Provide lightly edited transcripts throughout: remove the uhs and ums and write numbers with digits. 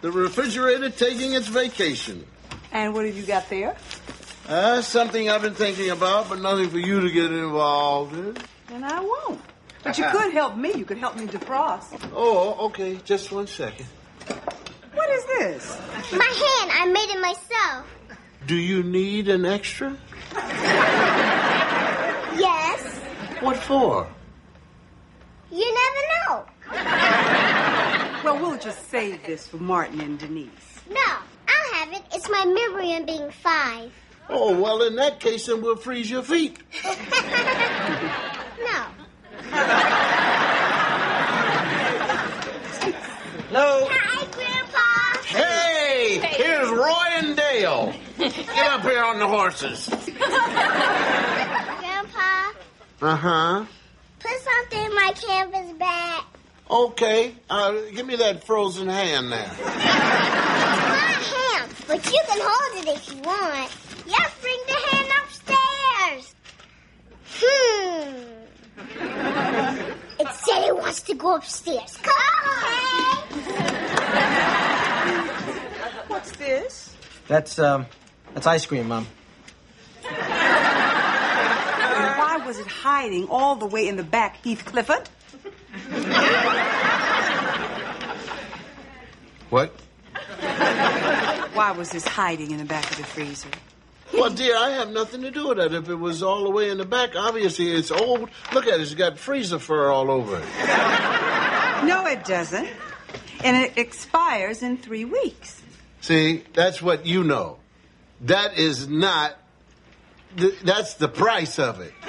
The refrigerator taking its vacation. And what have you got there? Something I've been thinking about, but nothing for you to get involved in. And I won't. But you could help me. You could help me defrost. Oh, okay. Just 1 second. What is this? My hand. I made it myself. Do you need an extra? Yes. What for? You never know. Well, we'll just save this for Martin and Denise. No, I'll have it. It's my memory on being 5. Oh, well, in that case, then we'll freeze your feet. No. Hello? Hi, Grandpa. Hey, here's Roy and Dale. Get up here on the horses. Grandpa, Uh-huh. put something in my canvas bag. Okay. Give me that frozen hand there. My hand, but you can hold it if you want. Yes, bring the hand upstairs. It said it wants to go upstairs. Okay. What's this? That's ice cream, Mom. And why was it hiding all the way in the back, Heath Clifford? What? Why was this hiding in the back of the freezer? Well, dear, I have nothing to do with that. If it was all the way in the back, obviously it's old. Look at it. It's got freezer fur all over it. No, it doesn't. And it expires in 3 weeks. See, that's what you know. That is not... That's the price of it.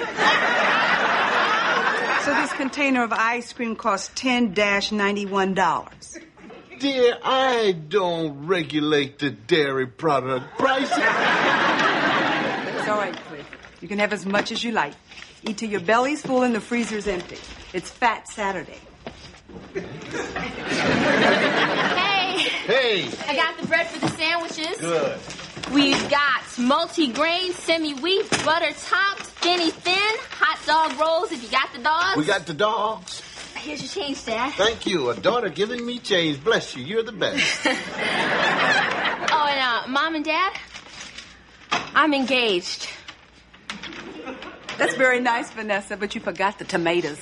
So this container of ice cream costs $10-91. Dear, I don't regulate the dairy product prices. It's all right, Cliff. You can have as much as you like. Eat till your belly's full and the freezer's empty. It's Fat Saturday. Hey. Hey. I got the bread for the sandwiches. Good. We've got multi-grain, semi-wheat, butter topped, skinny thin, hot dog rolls if you got the dogs. We got the dogs. Here's your change, Dad. Thank you. A daughter giving me change. Bless you. You're the best. Oh, and Mom and Dad, I'm engaged. That's very nice, Vanessa, but you forgot the tomatoes.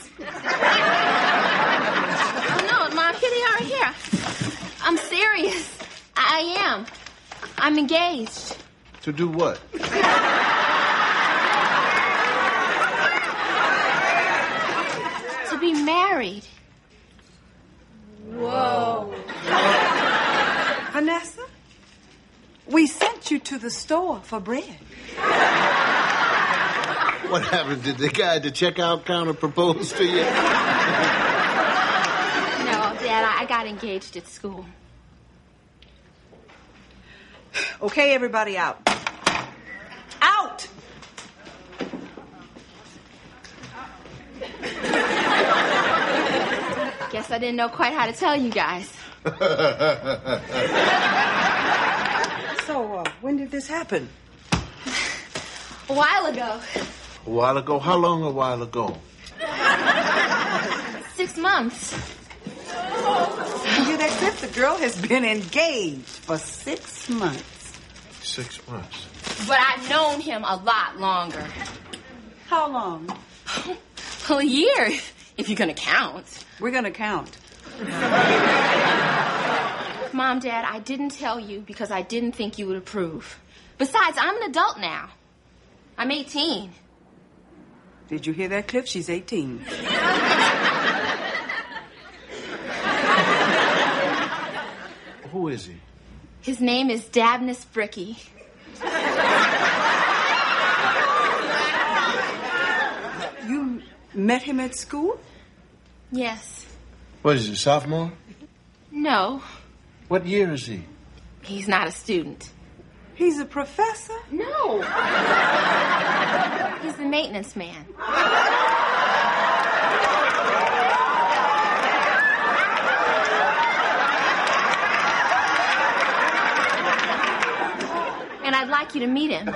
Oh, no, Mom, here they are right here. I'm serious. I am. I'm engaged. To do what? To be married. Whoa. Vanessa, we sent you to the store for bread. What happened? Did the guy at the checkout counter propose to you? No, Dad, I got engaged at school. Okay, everybody out. Out! Guess I didn't know quite how to tell you guys. So, when did this happen? A while ago. A while ago? How long a while ago? 6 months. You hear that, Cliff? The girl has been engaged for 6 months. 6 months. But I've known him a lot longer. How long? Well, a year, if you're going to count. We're going to count. Mom, Dad, I didn't tell you because I didn't think you would approve. Besides, I'm an adult now. I'm 18. Did you hear that, Cliff? She's 18. Who is he? His name is Dabnus Bricky. You met him at school? Yes. What is he, sophomore? No, What year is he? he's not a student. He's a professor? No. He's the maintenance man. And I'd like you to meet him.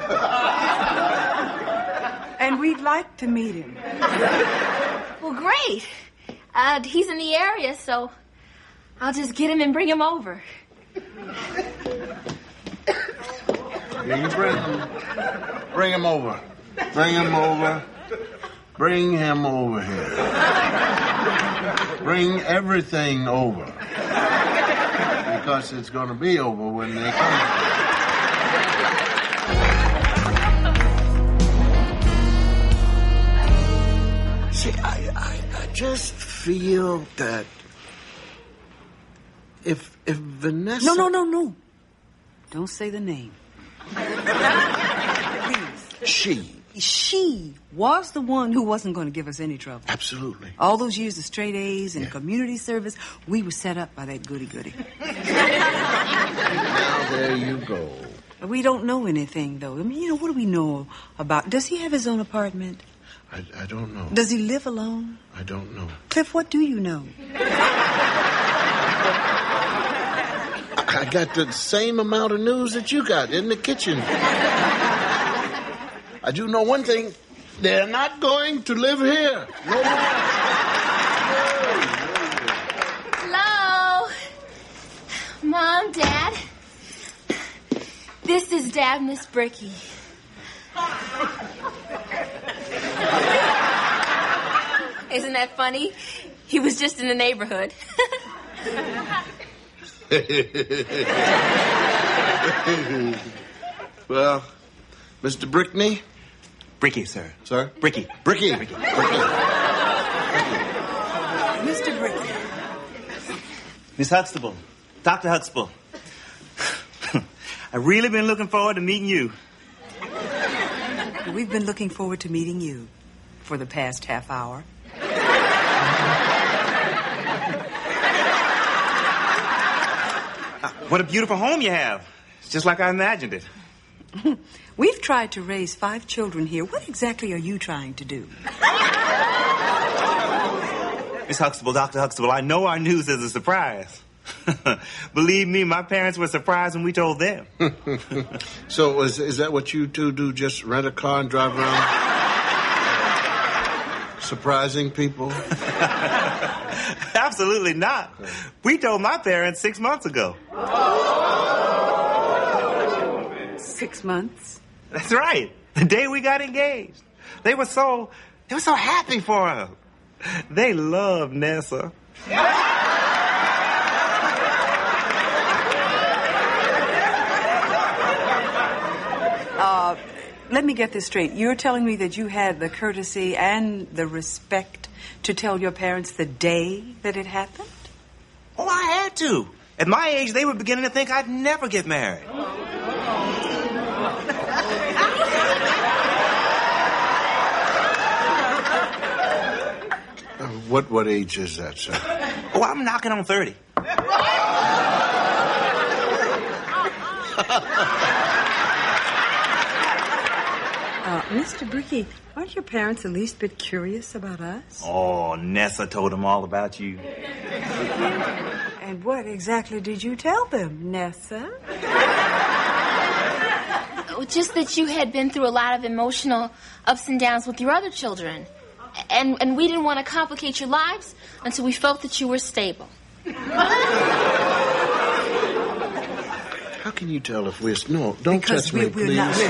And we'd like to meet him. Well, great. He's in the area, so I'll just get him and bring him over. Here, you bring him over. Bring him over. Bring him over here. Bring everything over. Because it's going to be over when they come. See, I just feel that if Vanessa... No. Don't say the name. Please. She was the one who wasn't going to give us any trouble. Absolutely. All those years of straight A's and community service, we were set up by that goody-goody. Now there you go. We don't know anything, though. I mean, what do we know about... Does he have his own apartment? I don't know. Does he live alone? I don't know. Cliff, what do you know? I got the same amount of news that you got in the kitchen. I do know one thing. They're not going to live here. No more. Hello? Mom, Dad? This is Dad, Miss Bricky. Isn't that funny? He was just in the neighborhood. Well, Mr. Brickney? Bricky, sir. Sir? Bricky. Bricky. Mr. Bricky. Miss Huxtable. Dr. Huxtable. I've really been looking forward to meeting you. We've been looking forward to meeting you for the past half hour. What a beautiful home you have. It's just like I imagined it. We've tried to raise 5 children here. What exactly are you trying to do? Miss Huxtable, Dr. Huxtable, I know our news is a surprise. Believe me, my parents were surprised when we told them. So is that what you two do? Just rent a car and drive around? Surprising people? Absolutely not. We told my parents 6 months ago. 6 months? That's right. The day we got engaged. They were so happy for us. They love Nessa. Let me get this straight. You're telling me that you had the courtesy and the respect to tell your parents the day that it happened? Oh, I had to. At my age, they were beginning to think I'd never get married. What age is that, sir? Oh, I'm knocking on 30. Mr. Bricky, aren't your parents the least bit curious about us? Oh, Nessa told them all about you. And what exactly did you tell them, Nessa? Just that you had been through a lot of emotional ups and downs with your other children. And we didn't want to complicate your lives until we felt that you were stable. How can you tell if we're... No, don't Because touch me, we're please. not...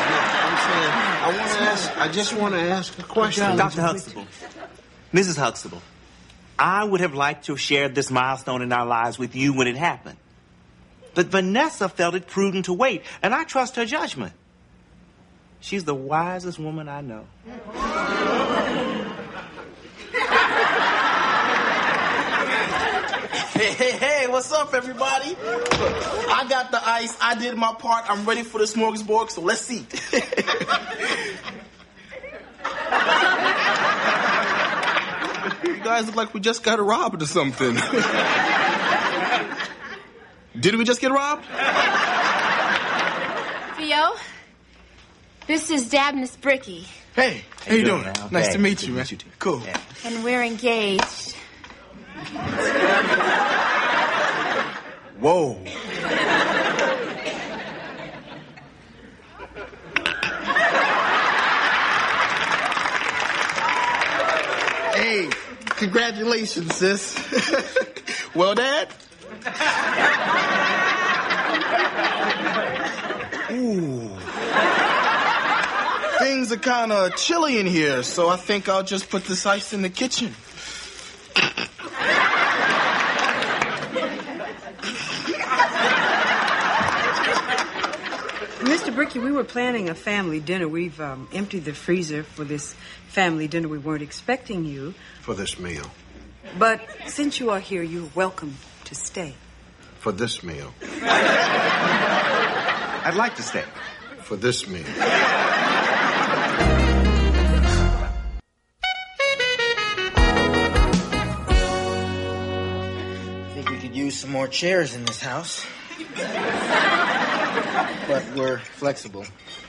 I just want to ask a question. Dr. Huxtable, Mrs. Huxtable, I would have liked to have shared this milestone in our lives with you when it happened. But Vanessa felt it prudent to wait, and I trust her judgment. She's the wisest woman I know. Hey, what's up, everybody? Look, I got the ice. I did my part. I'm ready for the smorgasbord, so let's eat. You guys look like we just got robbed or something. Did we just get robbed? Theo, this is Dad, Miss Bricky. Hey, how you doing? Nice to meet you, man. You too. Cool. Yeah. And we're engaged. Whoa. Hey, congratulations, sis. Well, Dad? Ooh. Things are kind of chilly in here, so I think I'll just put this ice in the kitchen. Mr. Bricky, we were planning a family dinner. We've emptied the freezer for this family dinner. We weren't expecting you. For this meal. But since you are here, you're welcome to stay. For this meal. I'd like to stay. For this meal. I think we could use some more chairs in this house. But we're flexible.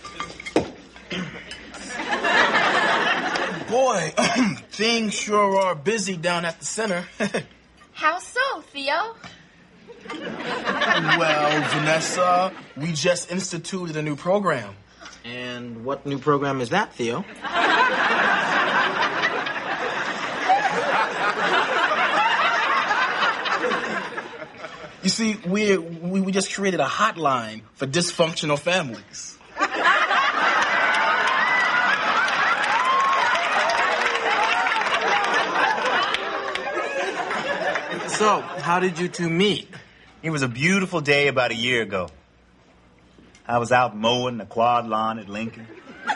Boy, things sure are busy down at the center. How so, Theo? Well, Vanessa, we just instituted a new program. And what new program is that, Theo? You see, we just created a hotline for dysfunctional families. So, how did you two meet? It was a beautiful day about a year ago. I was out mowing the quad lawn at Lincoln.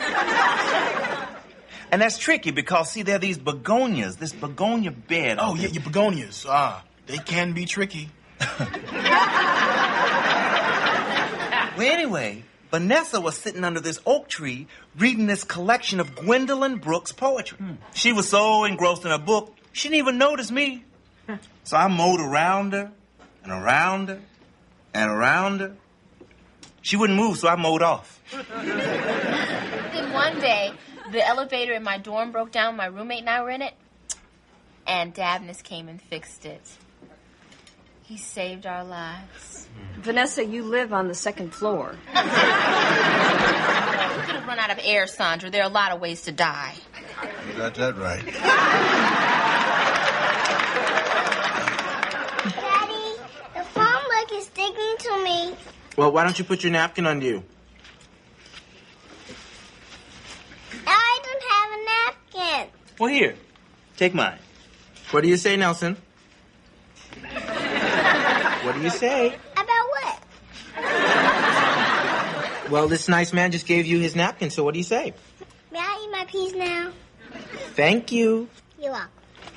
And that's tricky because, see, there are these begonias, this begonia bed. Oh, yeah, your begonias. They can be tricky. Well, anyway, Vanessa was sitting under this oak tree reading this collection of Gwendolyn Brooks poetry. She was so engrossed in her book, she didn't even notice me. So I mowed around her and around her and around her. She wouldn't move, so I mowed off. Then one day, the elevator in my dorm broke down. My roommate and I were in it. And Dabnus came and fixed it. He saved our lives. Vanessa, you live on the second floor. We could have run out of air, Sandra. There are a lot of ways to die. You got that right. Daddy, the farm leg is sticking to me. Well, why don't you put your napkin under you? I don't have a napkin. Well, here, take mine. What do you say, Nelson? What do you say? About what? Well, this nice man just gave you his napkin, so what do you say? May I eat my peas now? Thank you. You're welcome.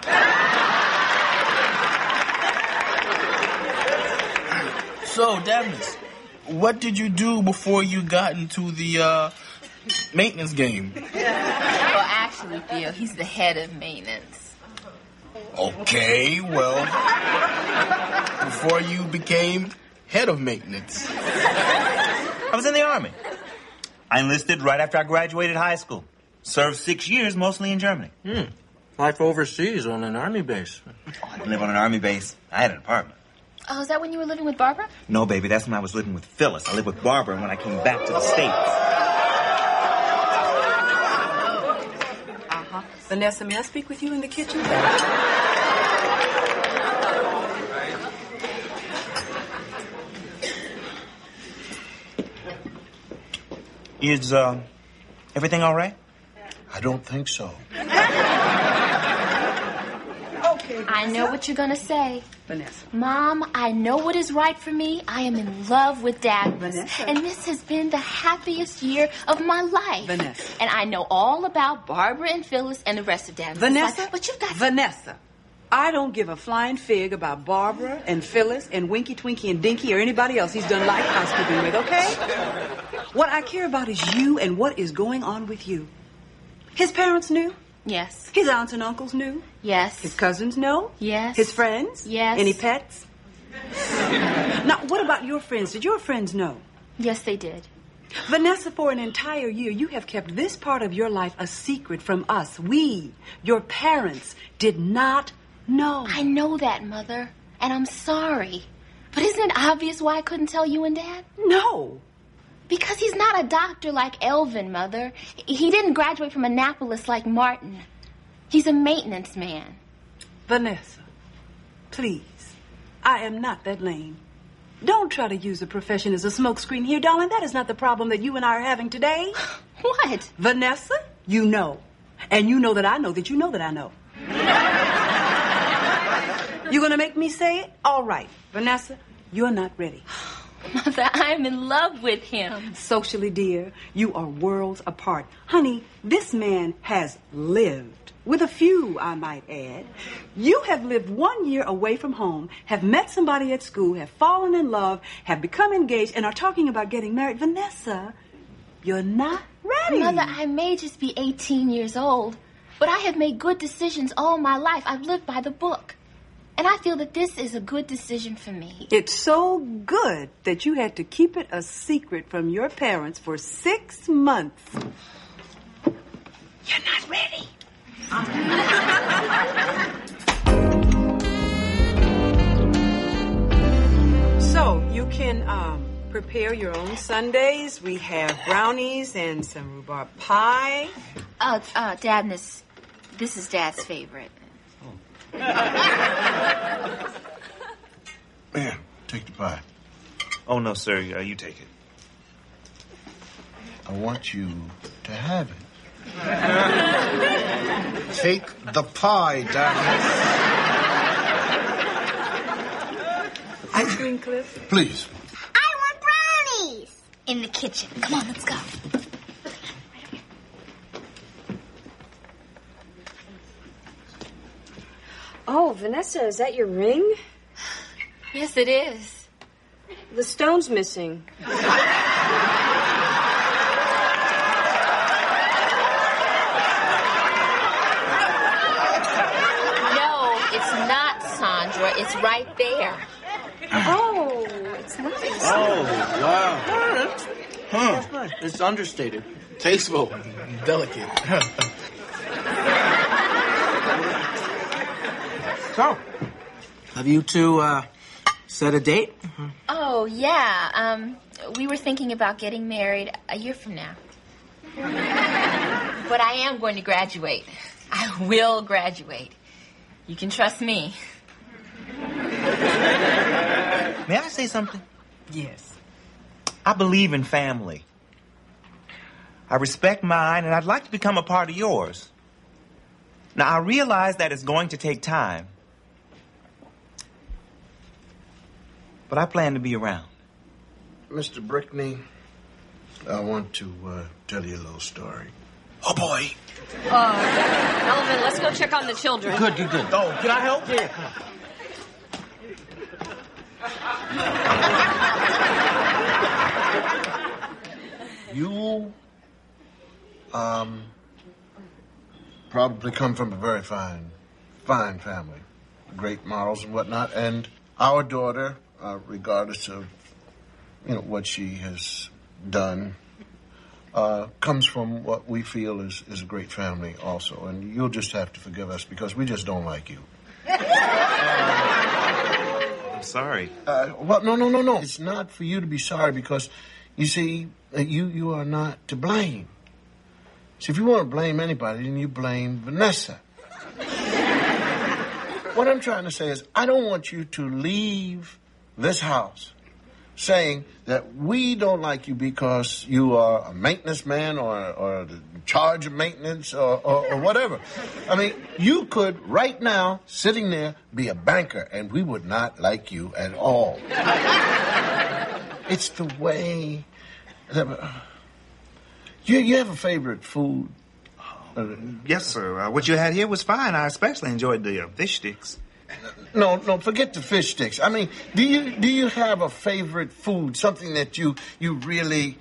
So, Dabnus, what did you do before you got into the maintenance game? Well, actually, Theo, he's the head of maintenance. Okay, well, before you became head of maintenance. I was in the Army. I enlisted right after I graduated high school. Served 6 years, mostly in Germany. Life overseas on an army base. Oh, I didn't live on an Army base. I had an apartment. Oh, is that when you were living with Barbara? No, baby, that's when I was living with Phyllis. I lived with Barbara when I came back to the States. Vanessa, may I speak with you in the kitchen? Is, everything all right? I don't think so. I know what you're gonna say. Vanessa. Mom, I know what is right for me. I am in love with Dabnus. Vanessa. And this has been the happiest year of my life. Vanessa. And I know all about Barbara and Phyllis and the rest of Dabnus' Vanessa? life. But you've got Vanessa, I don't give a flying fig about Barbara and Phyllis and Winky, Twinky, and Dinky or anybody else he's done light housekeeping with, okay? What I care about is you and what is going on with you. His parents knew. Yes. His aunts and uncles knew. Yes. His cousins know. Yes. His friends. Yes. Any pets? Now, what about your friends? Did your friends know? Yes, they did. Vanessa, for an entire year, you have kept this part of your life a secret from us. We, your parents, did not know. I know that, Mother. And I'm sorry. But isn't it obvious why I couldn't tell you and Dad? No. Because he's not a doctor like Elvin, Mother. He didn't graduate from Annapolis like Martin. He's a maintenance man. Vanessa, please. I am not that lame. Don't try to use a profession as a smokescreen here, darling. That is not the problem that you and I are having today. What? Vanessa, you know. And you know that I know that you know that I know. You gonna make me say it? All right. Vanessa, you're not ready. Mother, I'm in love with him. Socially, dear, you are worlds apart. Honey, this man has lived. With a few, I might add. You have lived 1 year away from home, have met somebody at school, have fallen in love, have become engaged, and are talking about getting married. Vanessa, you're not ready. Mother, I may just be 18 years old, but I have made good decisions all my life. I've lived by the book. And I feel that this is a good decision for me. It's so good that you had to keep it a secret from your parents for 6 months. You're not ready. So, you can prepare your own sundaes. We have brownies and some rhubarb pie. Dadness, this is Dad's favorite. Man, take the pie. Oh, no, sir. You take it. I want you to have it. Take the pie, Dadness. Ice cream, Cliff? Please. I want brownies. In the kitchen. Come on, let's go. Oh, Vanessa, is that your ring? Yes, it is. The stone's missing. It's right there. Oh, it's nice. Oh, wow. Huh. It's understated. Tasteful. Delicate. So, have you two set a date? Oh, yeah. We were thinking about getting married a year from now. But I am going to graduate. I will graduate. You can trust me. May I say something? Yes. I believe in family. I respect mine, and I'd like to become a part of yours. Now, I realize that it's going to take time. But I plan to be around. Mr. Brickney, I want to tell you a little story. Oh, boy. Elvin, let's go check on the children. Good. Oh, can I help? Yeah, come on. You, probably come from a very fine family. Great morals and whatnot. And our daughter, regardless of, what she has done, comes from what we feel is a great family also. And you'll just have to forgive us because we just don't like you. I'm sorry. Well, no. It's not for you to be sorry because, you see, you are not to blame. So if you want to blame anybody, then you blame Vanessa. What I'm trying to say is I don't want you to leave this house saying that we don't like you because you are a maintenance man or the charge of maintenance or whatever. I mean, you could right now, sitting there, be a banker, and we would not like you at all. It's the way... You have a favorite food? Yes, sir. What you had here was fine. I especially enjoyed the fish sticks. No, forget the fish sticks. I mean, do you have a favorite food, something that you really,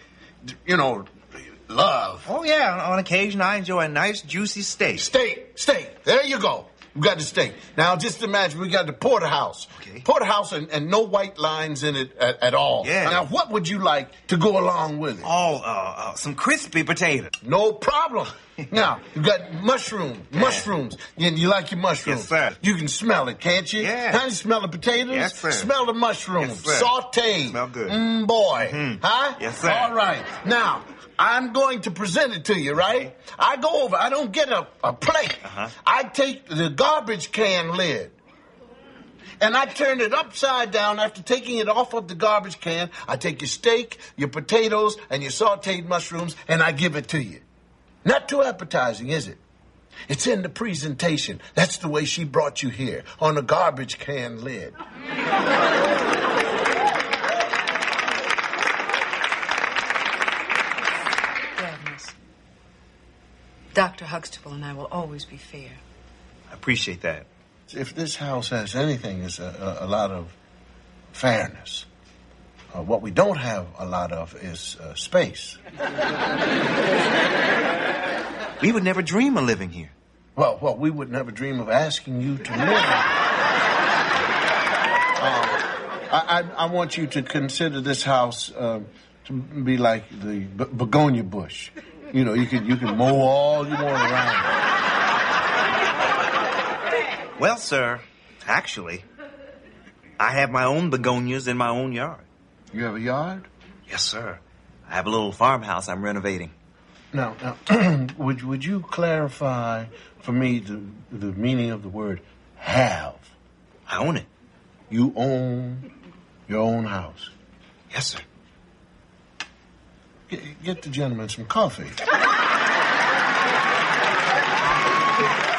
love? Oh, yeah. On occasion, I enjoy a nice, juicy steak. Steak. There you go. We got the steak. Now, just imagine we got the porterhouse. Okay. Porterhouse and no white lines in it at all. Yeah. Now, what would you like to go along with it? Oh, some crispy potatoes. No problem. Now, you got mushrooms. You like your mushrooms? Yes, sir. You can smell it, can't you? Yeah. How do you smell the potatoes? Yes, sir. Smell the mushrooms. Yes, sir. Sauteed. Smell good. Boy. Mm-hmm. Huh? Yes, sir. All right. Now, I'm going to present it to you, right? I go over. I don't get a plate. Uh-huh. I take the garbage can lid. And I turn it upside down after taking it off of the garbage can. I take your steak, your potatoes, and your sauteed mushrooms, and I give it to you. Not too appetizing, is it? It's in the presentation. That's the way she brought you here, on a garbage can lid. Agnes, Dr. Huxtable and I will always be fair. I appreciate that. If this house has anything, it's a lot of fairness. What we don't have a lot of is space. We would never dream of living here. Well, we would never dream of asking you to live. I want you to consider this house to be like the begonia bush. You know, you can mow all you want around it. Well, sir, actually, I have my own begonias in my own yard. You have a yard? Yes, sir. I have a little farmhouse I'm renovating. Now, would you clarify for me the meaning of the word have? I own it. You own your own house? Yes, sir. Get the gentleman some coffee.